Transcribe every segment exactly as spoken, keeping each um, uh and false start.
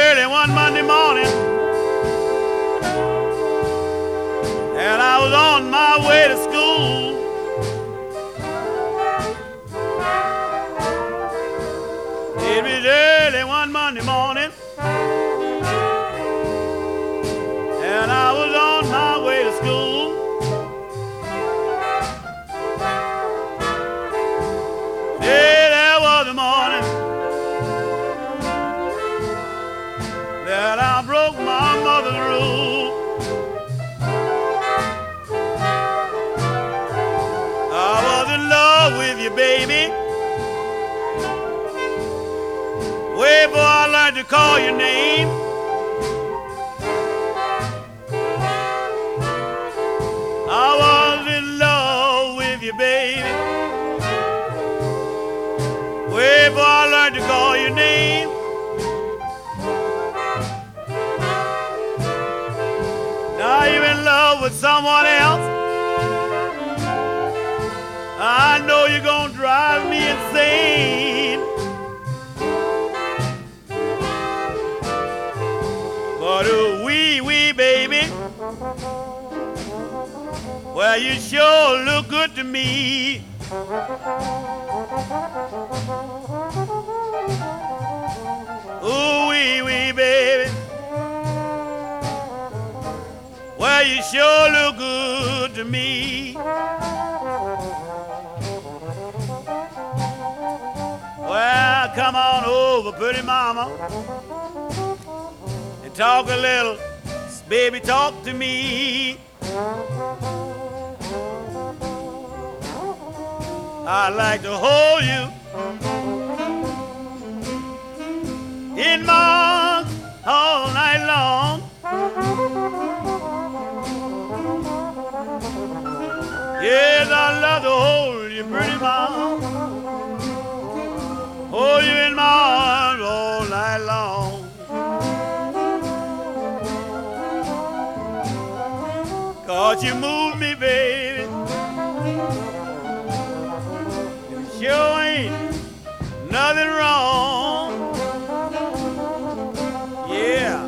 early one Monday morning, and I was on my way to school. It was early one Monday morning, and I was on my way to school. Yeah, there was a morning that I broke my mother's rule. I was in love with you, baby, way before I learned to call your name. I was in love with you, baby, way before I learned to call your name. Now you're in love with someone else. I know you're gonna drive me insane, but ooh, wee wee, baby, well, you sure look good to me. Ooh, wee wee, baby, well, you sure look good to me. Well, come on over, pretty mama, and talk a little, baby, talk to me. I'd like to hold you in my arms all night long. Yes, I love to hold you, pretty mama, hold you in my arms all night long. 'Cause you move me, baby, sure ain't nothing wrong. Yeah.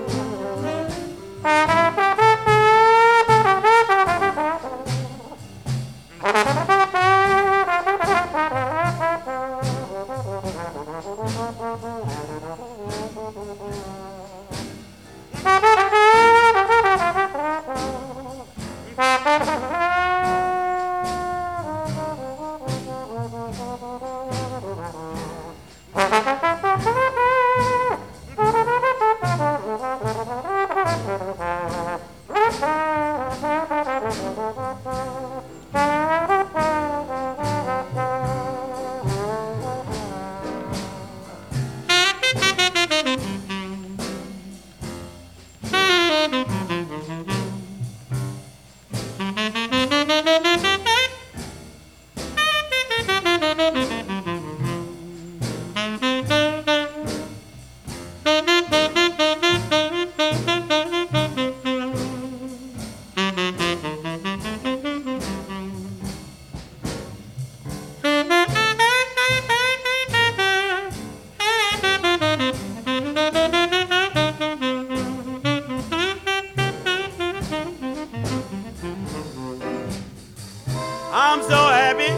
I'm so happy.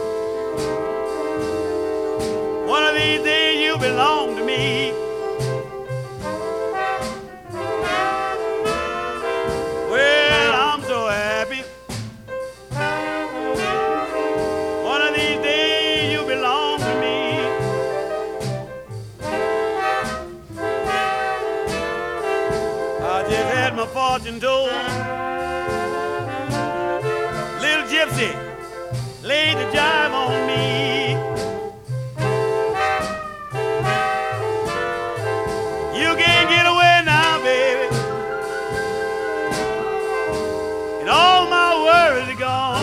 One of these days you belong to me. Well, I'm so happy. One of these days you belong to me. I just had my fortune told. Little gypsy laid the jive on me. You can't get away now, baby, and all my worries are gone.